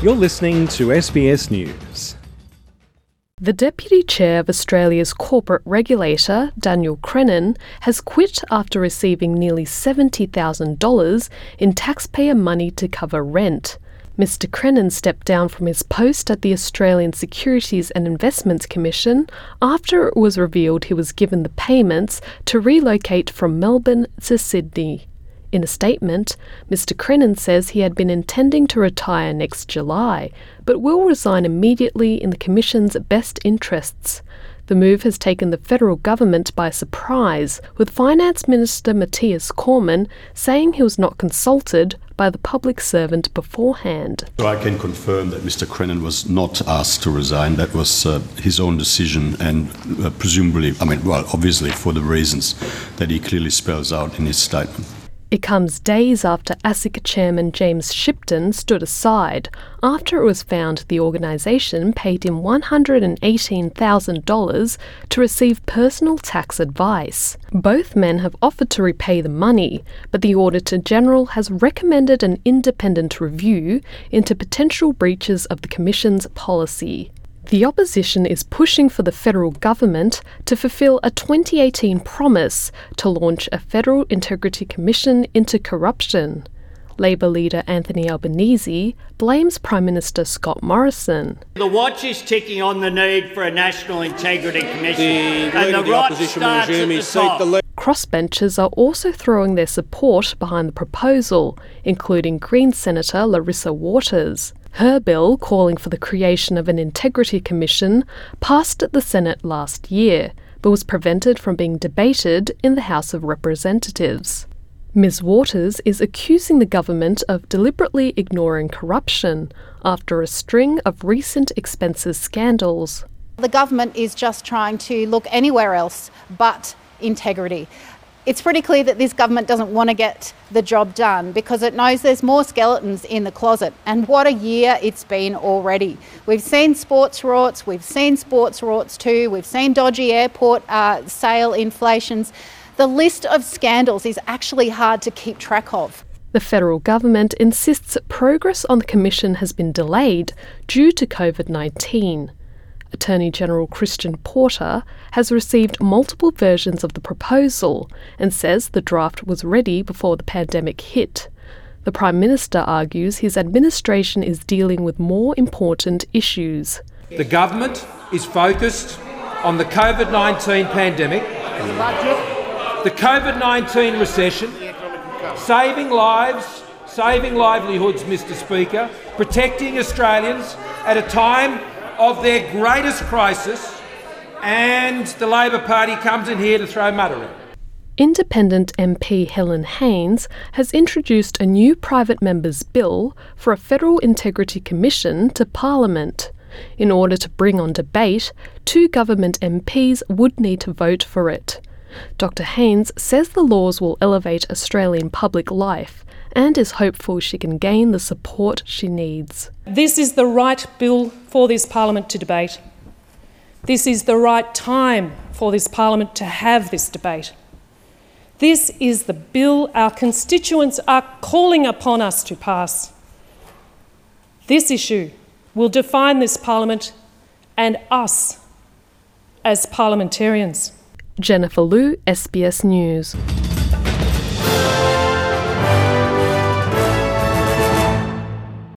You're listening to SBS News. The Deputy Chair of Australia's corporate regulator, Daniel Crennan, has quit after receiving nearly $70,000 in taxpayer money to cover rent. Mr Crennan stepped down from his post at the Australian Securities and Investments Commission after it was revealed he was given the payments to relocate from Melbourne to Sydney. In a statement, Mr Crennan says he had been intending to retire next July, but will resign immediately in the Commission's best interests. The move has taken the federal government by surprise, with Finance Minister Matthias Cormann saying he was not consulted by the public servant beforehand. So I can confirm that Mr Crennan was not asked to resign. That was his own decision, and presumably, obviously for the reasons that he clearly spells out in his statement. It comes days after ASIC chairman James Shipton stood aside after it was found the organisation paid him $118,000 to receive personal tax advice. Both men have offered to repay the money, but the Auditor General has recommended an independent review into potential breaches of the Commission's policy. The opposition is pushing for the federal government to fulfil a 2018 promise to launch a Federal Integrity Commission into corruption. Labor leader Anthony Albanese blames Prime Minister Scott Morrison. The watch is ticking on the need for a National Integrity Commission, and the rot starts at the top. Crossbenchers are also throwing their support behind the proposal, including Greens Senator Larissa Waters. Her bill, calling for the creation of an Integrity Commission, passed at the Senate last year, but was prevented from being debated in the House of Representatives. Ms Waters is accusing the government of deliberately ignoring corruption after a string of recent expenses scandals. The government is just trying to look anywhere else but integrity. It's pretty clear that this government doesn't want to get the job done because it knows there's more skeletons in the closet. And what a year it's been already. We've seen sports rorts, we've seen sports rorts too, we've seen dodgy airport sale inflations. The list of scandals is actually hard to keep track of. The federal government insists progress on the commission has been delayed due to COVID-19. Attorney General Christian Porter has received multiple versions of the proposal and says the draft was ready before the pandemic hit. The Prime Minister argues his administration is dealing with more important issues. The government is focused on the COVID-19 pandemic, the COVID-19 recession, saving lives, saving livelihoods, Mr Speaker, protecting Australians at a time of their greatest crisis, and the Labor Party comes in here to throw mud around. Independent MP Helen Haines has introduced a new private member's bill for a Federal Integrity Commission to Parliament. In order to bring on debate, 2 government MPs would need to vote for it. Dr Haines says the laws will elevate Australian public life and is hopeful she can gain the support she needs. This is the right bill for this Parliament to debate. This is the right time for this Parliament to have this debate. This is the bill our constituents are calling upon us to pass. This issue will define this Parliament and us as parliamentarians. Jennifer Liu, SBS News.